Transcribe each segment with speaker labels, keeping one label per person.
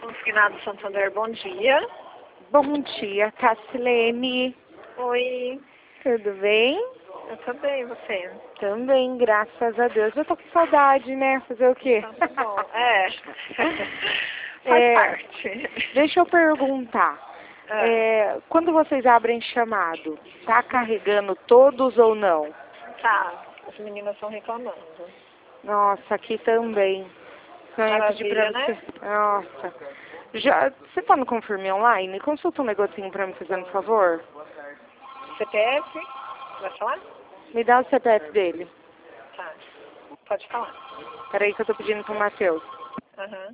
Speaker 1: Consignado Santander, bom dia.
Speaker 2: Bom dia, Cassilene.
Speaker 1: Oi,
Speaker 2: Tudo bem?
Speaker 1: eu tô bem, você?
Speaker 2: Também, graças a Deus. Eu tô com saudade, né? Fazer o quê?
Speaker 1: Então tá bom. É. Faz
Speaker 2: É,
Speaker 1: parte.
Speaker 2: Deixa eu perguntar.
Speaker 1: Ah,
Speaker 2: Quando vocês abrem chamado, tá carregando todos ou não?
Speaker 1: tá, as meninas estão reclamando.
Speaker 2: Nossa, aqui também. Então, eu ia pedir pra
Speaker 1: Maravilha, né?
Speaker 2: você. Nossa. Você tá no Confirme Online? Consulta um negocinho pra me fazer, por favor.
Speaker 1: CPF? Vai falar?
Speaker 2: Me dá o CPF dele.
Speaker 1: Tá, pode falar.
Speaker 2: Peraí que eu tô pedindo pro Matheus.
Speaker 1: Aham.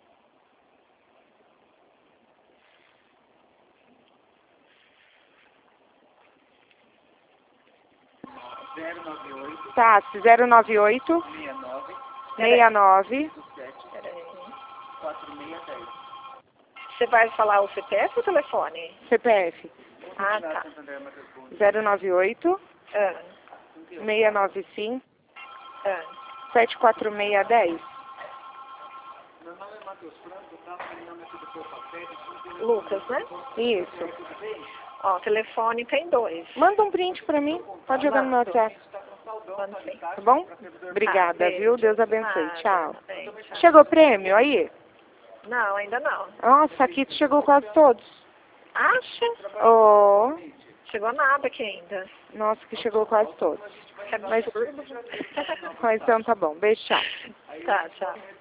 Speaker 2: Tá, 098 69
Speaker 1: Peraí. Você vai falar o CPF ou o telefone?
Speaker 2: CPF
Speaker 1: Ah, tá.
Speaker 2: 098
Speaker 1: Ah,
Speaker 2: 695
Speaker 1: ah.
Speaker 2: 74610.
Speaker 1: Lucas, né?
Speaker 2: Isso.
Speaker 1: Ó, o telefone tem dois.
Speaker 2: Manda um print pra mim. Pode jogar no meu
Speaker 1: Mando.
Speaker 2: WhatsApp.
Speaker 1: Mando sim.
Speaker 2: Tá bom? Obrigada,
Speaker 1: beijo.
Speaker 2: viu? Deus abençoe. Tchau.
Speaker 1: Tá bem, tchau.
Speaker 2: Chegou prêmio aí?
Speaker 1: Não, ainda não.
Speaker 2: Nossa, aqui chegou quase todos.
Speaker 1: Acha?
Speaker 2: Oh,
Speaker 1: Chegou nada aqui ainda.
Speaker 2: nossa, que chegou quase todos.
Speaker 1: Que absurdo.
Speaker 2: Mas então tá bom. Beijo, tchau.
Speaker 1: Tá, tchau.